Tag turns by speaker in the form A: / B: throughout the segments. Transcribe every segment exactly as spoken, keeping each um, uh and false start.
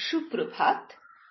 A: সুপ্রভাত।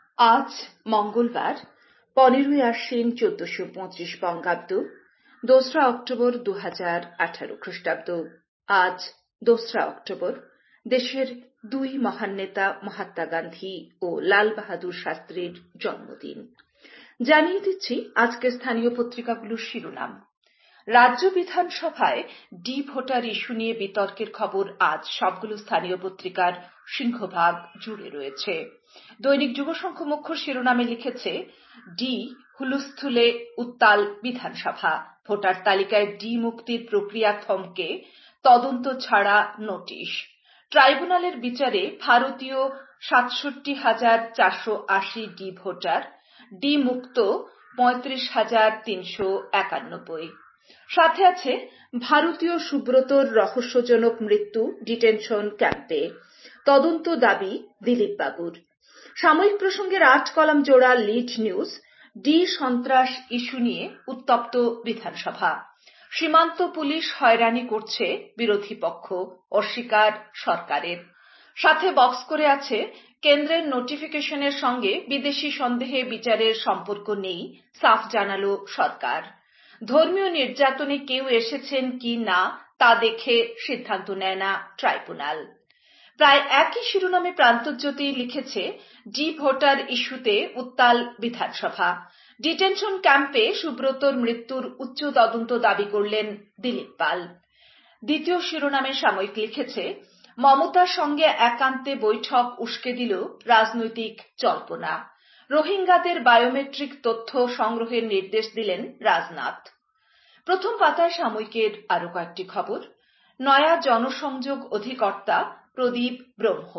A: আজ মঙ্গলবার পনেরোই আশ্বিন চোদ্দশো পঁচিশ বঙ্গাব্দ, দোসরা অক্টোবর দু হাজার আঠারো খ্রিস্টাব্দ। আজ দোসরা অক্টোবর দেশের দুই মহান নেতা মহাত্মা গান্ধী ও লাল বাহাদুর শাস্ত্রীর জন্মদিন। জানিয়ে দিচ্ছি আজকের স্থানীয় পত্রিকাগুলোর শিরোনাম। রাজ্য বিধানসভায় ডি ভোটার ইস্যু নিয়ে বিতর্কের খবর আজ সবগুলো স্থানীয় পত্রিকার সিংহভাগ জুড়ে রয়েছে। দৈনিক যুগসংঘ মুখ্য শিরোনামে লিখেছে, ডি হুলস্থুলে উত্তাল বিধানসভা, ভোটার তালিকায় ডি মুক্তির প্রক্রিয়া থমকে তদন্ত ছাড়া নোটিশ। ট্রাইব্যুনালের বিচারে ভারতীয় সাতষট্টি হাজার চারশো আশি ডি ভোটার, ডি মুক্ত পঁয়ত্রিশ হাজার তিনশো একানব্বই। সাথে আছে ভারতীয় সুব্রতর রহস্যজনক মৃত্যু ডিটেনশন ক্যাম্পে, তদন্ত দাবি দিলীপ বাবুর। সাময়িক প্রসঙ্গের আট কলাম জোড়া লিড নিউজ, ডি সন্ত্রাস ইস্যু নিয়ে উত্তপ্ত বিধানসভা। সীমান্ত পুলিশ হয়রানি করছে বিরোধী পক্ষ, অস্বীকার সরকারের। সাথে বক্স করে আছে, কেন্দ্রের নোটিফিকেশনের সঙ্গে বিদেশি সন্দেহে বিচারের সম্পর্ক নেই, সাফ জানালো সরকার। ধর্মীয় নির্যাতনে কেউ এসেছেন কি না তা দেখে সিদ্ধান্ত নেয় না ট্রাইব্যুনাল। প্রায় একই শিরোনামে প্রান্তজ্যোতি লিখেছে, ডি ভোটার ইস্যুতে উত্তাল বিধানসভা। ডিটেনশন ক্যাম্পে সুব্রতর মৃত্যুর উচ্চ তদন্ত দাবি করলেন দিলীপ পাল। দ্বিতীয় শিরোনামে সাময়িক লিখেছে, মমতার সঙ্গে একান্তে বৈঠক উস্কে দিল রাজনৈতিক জল্পনা। রোহিঙ্গাদের বায়োমেট্রিক তথ্য সংগ্রহের নির্দেশ দিলেন রাজনাথ। প্রথম পাতায় সাময়িকের আরো কয়েকটি খবর। নয়া জনসংযোগ অধিকর্তা প্রদীপ ব্রহ্ম।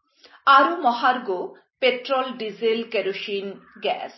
A: আরো মহার্ঘ petrol, diesel, kerosene, gas.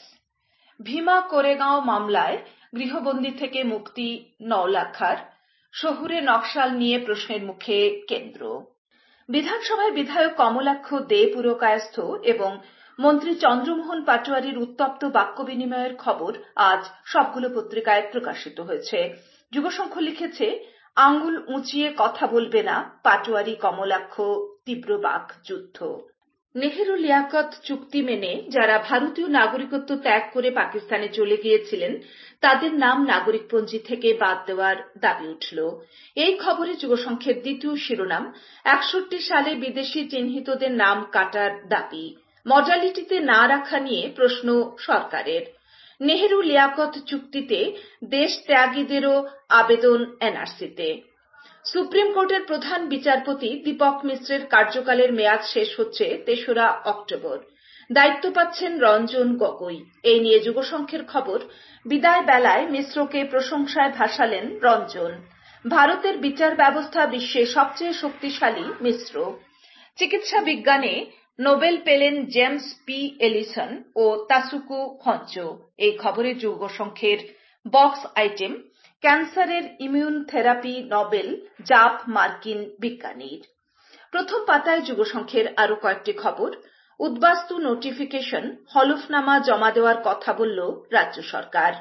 A: Bhima Koregaon মামলায় গৃহবন্দী থেকে মুক্তি নওলাখার। শহুরে নকশাল নিয়ে প্রশ্নের মুখে কেন্দ্র। বিধানসভায় বিধায়ক কমলাক্ষ দে পুরকায়স্থ এবং মন্ত্রী চন্দ্রমোহন পাটোয়ারির উত্তপ্ত বাক্য বিনিময়ের খবর আজ সবগুলো পত্রিকায় প্রকাশিত হয়েছে। যুগসংঘ লিখেছে, আঙ্গুল উঁচিয়ে কথা বলবে না পাটোয়ারি কমলাক্ষ, তীব্র বাক যুদ্ধ। নেহেরু লিয়াকত চুক্তি মেনে যারা ভারতীয় নাগরিকত্ব ত্যাগ করে পাকিস্তানে চলে গিয়েছিলেন তাদের নাম নাগরিকপঞ্জি থেকে বাদ দেওয়ার দাবি উঠল। এই খবরে যুগসংঘের দ্বিতীয় শিরোনাম, একষট্টি সালে বিদেশি চিহ্নিতদের নাম কাটার দাবি। মডালিটিতে না রাখা নিয়ে প্রশ্ন সরকারের। নেহেরু লিয়াকত চুক্তিতে দেশ ত্যাগীদেরও আবেদন এনআরসিতে। সুপ্রিম কোর্টের প্রধান বিচারপতি দীপক মিশ্রের কার্যকালের মেয়াদ শেষ হচ্ছে তেসরা অক্টোবর। দায়িত্ব পাচ্ছেন রঞ্জন গগৈ। এই নিয়ে যুগসংঘের খবর, বিদায় বেলায় মিশ্রকে প্রশংসায় ভাসালেন রঞ্জন। ভারতের বিচার ব্যবস্থা বিশ্বে সবচেয়ে শক্তিশালী মিশ্র। চিকিৎসা বিজ্ঞানে নোবেল পেলেন জেমস পি এলিসন ও তাসুকু হঞ্চো। এই খবরে যুগসংঘের বক্স আইটেম, ক্যান্সারের ইমিউন থেরাপি নোবেল, জাপ মার্কিন বিজ্ঞানীর। প্রথম পাতায় যুগসংঘের আরো কয়েকটি খবর। উদ্বাস্তু নোটিফিকেশন, হলফনামা জমা দেওয়ার কথা বলল রাজ্য সরকার।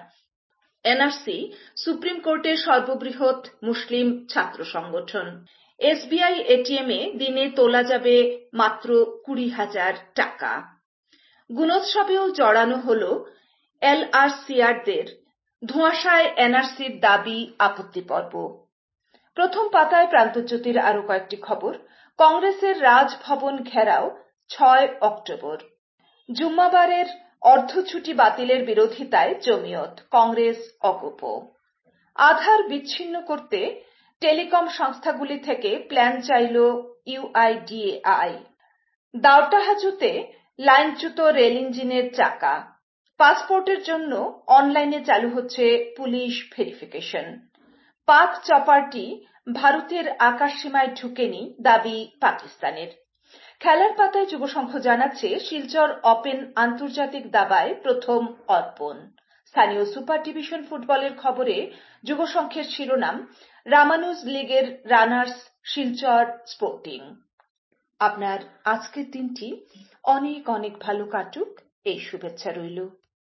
A: এনআরসি সুপ্রিম কোর্টের সর্ববৃহৎ মুসলিম ছাত্র সংগঠন। এসবিআই এটিএমে দিনে তোলা যাবে মাত্র কুড়ি হাজার টাকা। গুণোৎসবেও জড়ানো হল এলআরসিআরদের। ধোঁয়াশায় এনআরসির দাবি আপত্তি পর্ব। প্রথম পাতায় প্রান্তজ্যোতির আরো কয়েকটি খবর। কংগ্রেসের রাজভবন ঘেরাও ছয় অক্টোবর। জুম্মাবারের অর্ধছুটি বাতিলের বিরোধিতায় জমিয়ত, কংগ্রেস অগপ। আধার বিচ্ছিন্ন করতে টেলিকম সংস্থাগুলি থেকে প্ল্যান চাইল ইউআইডিএআই। দাউটাহাজুতে লাইনচ্যুত রেল ইঞ্জিনের চাকা। পাসপোর্টের জন্য অনলাইনে চালু হচ্ছে পুলিশ ভেরিফিকেশন। পাক চপারটি ভারতের আকাশসীমায় ঢুকেনি, দাবি পাকিস্তানের। খেলার পাতায় যুগসংঘ জানাচ্ছে, শিলচর ওপেন আন্তর্জাতিক দাবায় প্রথম অর্পণ। স্থানীয় সুপার ডিভিশন ফুটবলের খবরে যুগসংঘের শিরোনাম, রামানুজ লিগের রানার্স শিলচর স্পোর্টিং। আপনার আজকের দিনটি অনেক অনেক ভালো কাটুক, এই শুভেচ্ছা রইল।